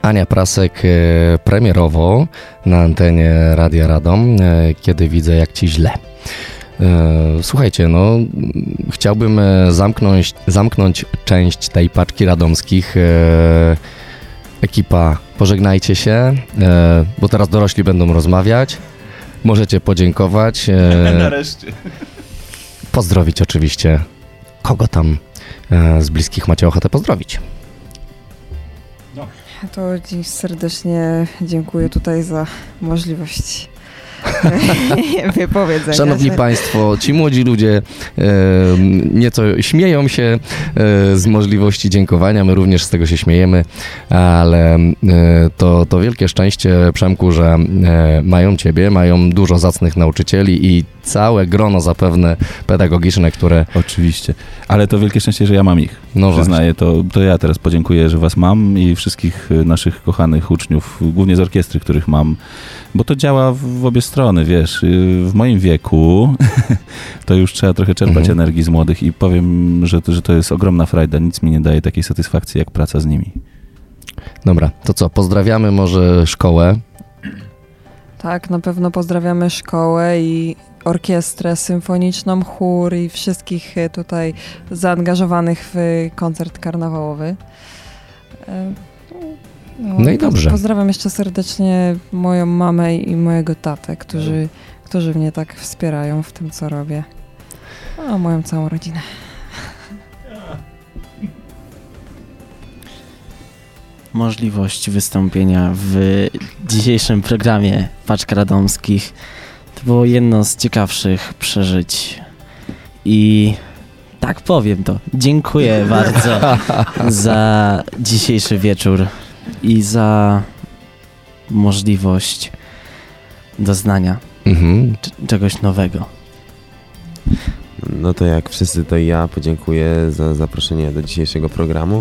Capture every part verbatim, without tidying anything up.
Ania Prasek premierowo na antenie Radia Radom, Kiedy widzę jak ci źle. Słuchajcie, no chciałbym zamknąć, zamknąć część tej paczki radomskich. Ekipa, pożegnajcie się, bo teraz dorośli będą rozmawiać. Możecie podziękować. Nareszcie. Pozdrowić oczywiście. Kogo tam z bliskich macie ochotę pozdrowić? No. To dziś serdecznie dziękuję tutaj za możliwość wypowiedzenia. Szanowni Państwo, ci młodzi ludzie e, nieco śmieją się e, z możliwości dziękowania, my również z tego się śmiejemy, ale e, to, to wielkie szczęście, Przemku, że e, mają Ciebie, mają dużo zacnych nauczycieli i całe grono zapewne pedagogiczne, które... Oczywiście, ale to wielkie szczęście, że ja mam ich. No Przyznaję, to, to ja teraz podziękuję, że Was mam i wszystkich naszych kochanych uczniów, głównie z orkiestry, których mam, bo to działa w, w obie strony, wiesz, w moim wieku to już trzeba trochę czerpać mhm. energii z młodych i powiem, że to, że to jest ogromna frajda, nic mi nie daje takiej satysfakcji jak praca z nimi. Dobra, to co, pozdrawiamy może szkołę? Tak, na pewno pozdrawiamy szkołę i orkiestrę symfoniczną, chór i wszystkich tutaj zaangażowanych w koncert karnawałowy. No, no i dobrze. Pozdrawiam jeszcze serdecznie moją mamę i mojego tatę, którzy, którzy mnie tak wspierają w tym, co robię. A moją całą rodzinę. Możliwość wystąpienia w dzisiejszym programie Paczka Radomskich to było jedno z ciekawszych przeżyć i tak powiem to. Dziękuję bardzo za dzisiejszy wieczór i za możliwość doznania mhm. c- czegoś nowego. No to jak wszyscy, to ja podziękuję za zaproszenie do dzisiejszego programu.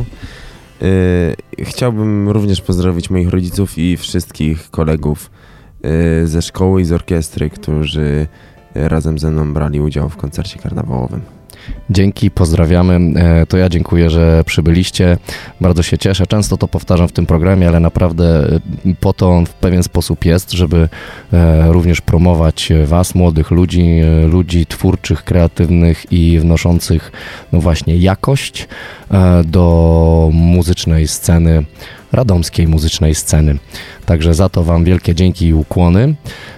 Yy, chciałbym również pozdrowić moich rodziców i wszystkich kolegów yy, ze szkoły i z orkiestry, którzy razem ze mną brali udział w koncercie karnawałowym. Dzięki, pozdrawiamy. To ja dziękuję, że przybyliście. Bardzo się cieszę. Często to powtarzam w tym programie, ale naprawdę po to on w pewien sposób jest, żeby również promować was, młodych ludzi, ludzi twórczych, kreatywnych i wnoszących, no właśnie, jakość do muzycznej sceny, radomskiej muzycznej sceny. Także za to wam wielkie dzięki i ukłony.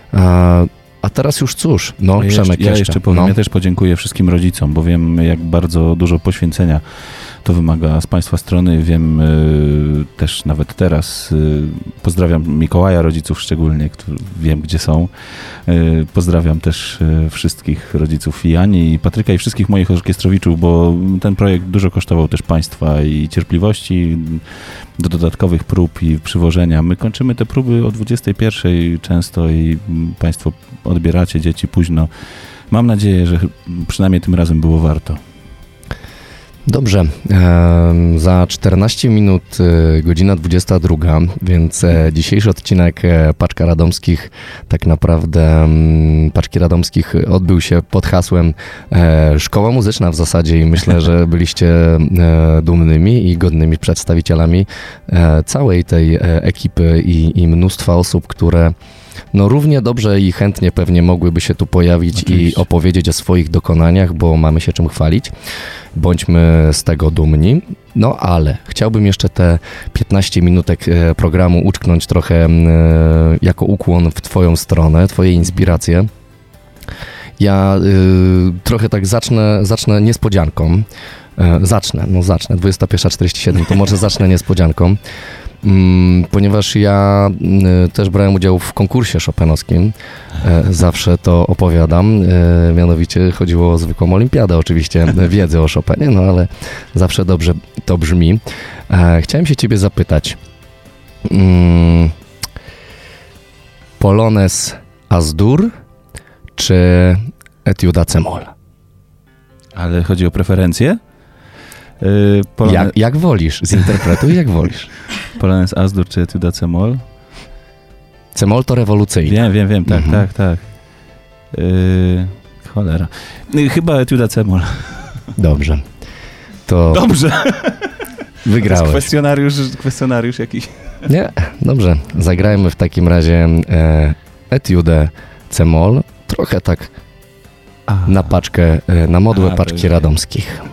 A teraz już cóż, no ja Przemek jeszcze, Ja jeszcze powiem, no. ja też podziękuję wszystkim rodzicom, bo wiem, jak bardzo dużo poświęcenia to wymaga z Państwa strony. Wiem y, też nawet teraz, y, pozdrawiam Mikołaja, rodziców szczególnie, który, wiem gdzie są. Y, pozdrawiam też y, wszystkich rodziców i Ani, i Patryka, i wszystkich moich orkiestrowiczów, bo ten projekt dużo kosztował też Państwa i cierpliwości do dodatkowych prób i przywożenia. My kończymy te próby o dwudziestej pierwszej często i Państwo odbieracie dzieci późno. Mam nadzieję, że przynajmniej tym razem było warto. Dobrze, e, za czternaście minut e, godzina dwudziesta druga, więc e, dzisiejszy odcinek e, Paczka Radomskich, tak naprawdę m, Paczki Radomskich odbył się pod hasłem e, Szkoła Muzyczna w zasadzie i myślę, że byliście e, dumnymi i godnymi przedstawicielami e, całej tej e, ekipy i, i mnóstwa osób, które no równie dobrze i chętnie pewnie mogłyby się tu pojawić Oczywiście. i opowiedzieć o swoich dokonaniach, bo mamy się czym chwalić. Bądźmy z tego dumni. No ale chciałbym jeszcze te piętnaście minutek programu uczknąć trochę jako ukłon w twoją stronę, twoje inspiracje. Ja y, trochę tak zacznę, zacznę niespodzianką. E, zacznę, no zacznę. dwudziesta pierwsza czterdzieści siedem, to może zacznę niespodzianką. Mm, ponieważ ja y, też brałem udział w konkursie chopinowskim, e, zawsze to opowiadam, e, mianowicie chodziło o zwykłą olimpiadę, oczywiście wiedzy o Chopinie, no ale zawsze dobrze to brzmi. E, chciałem się ciebie zapytać, mm, Polonez As-Dur czy Etiuda C-moll? Ale chodzi o preferencje? Yy, Polone... jak, jak wolisz, zinterpretuj jak wolisz. Polonez As-Dur czy Etiuda C-moll? C-moll to rewolucyjne. Wiem, wiem, wiem, tak, mhm. tak, tak. Yy, cholera. Yy, chyba Etiuda C-moll. Dobrze. To... Dobrze! Wygrałeś. To jest kwestionariusz, kwestionariusz jakiś. Nie? Dobrze. Zagrajmy w takim razie e, etiudę C-moll. Trochę tak A. na paczkę, e, na modłę A, paczki to- radomskich.